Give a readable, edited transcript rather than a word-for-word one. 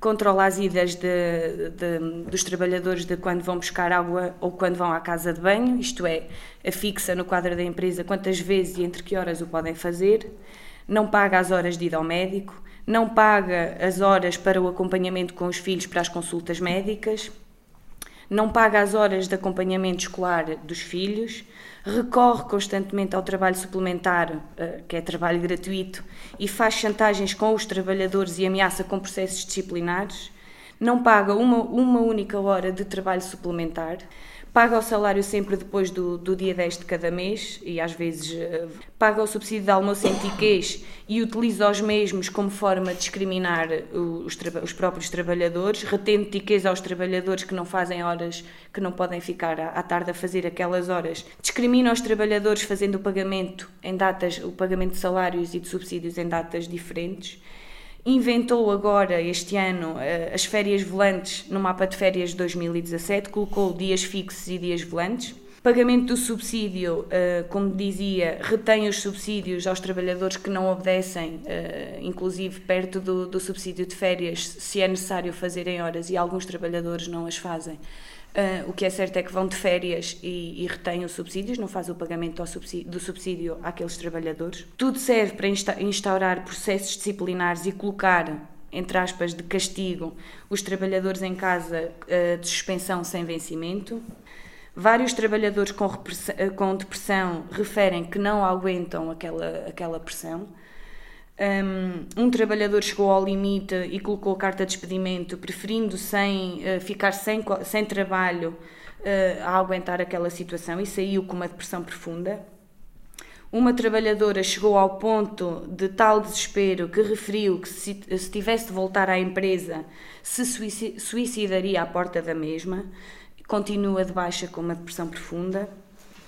controla as idas dos trabalhadores de quando vão buscar água ou quando vão à casa de banho, isto é, afixa no quadro da empresa quantas vezes e entre que horas o podem fazer, não paga as horas de ida ao médico, não paga as horas para o acompanhamento com os filhos para as consultas médicas, não paga as horas de acompanhamento escolar dos filhos, recorre constantemente ao trabalho suplementar, que é trabalho gratuito, e faz chantagens com os trabalhadores e ameaça com processos disciplinares, não paga uma única hora de trabalho suplementar, paga o salário sempre depois do dia 10 de cada mês e às vezes paga o subsídio de almoço em tickets e utiliza os mesmos como forma de discriminar os próprios trabalhadores, retendo tickets aos trabalhadores que não fazem horas, que não podem ficar à tarde a fazer aquelas horas. Discrimina os trabalhadores fazendo o pagamento de salários e de subsídios em datas diferentes. Inventou agora, este ano, as férias volantes no mapa de férias de 2017, colocou dias fixos e dias volantes. Pagamento do subsídio, como dizia, retém os subsídios aos trabalhadores que não obedecem, inclusive perto do subsídio de férias, se é necessário fazerem horas, e alguns trabalhadores não as fazem. O que é certo é que vão de férias e retêm os subsídios, não fazem o pagamento do subsídio àqueles trabalhadores. Tudo serve para instaurar processos disciplinares e colocar, entre aspas, de castigo, os trabalhadores em casa de suspensão sem vencimento. Vários trabalhadores com depressão referem que não aguentam aquela pressão. Um trabalhador chegou ao limite e colocou carta de despedimento, preferindo ficar sem trabalho a aguentar aquela situação, e saiu com uma depressão profunda. Uma trabalhadora chegou ao ponto de tal desespero que referiu que se tivesse de voltar à empresa se suicidaria à porta da mesma. Continua de baixa com uma depressão profunda.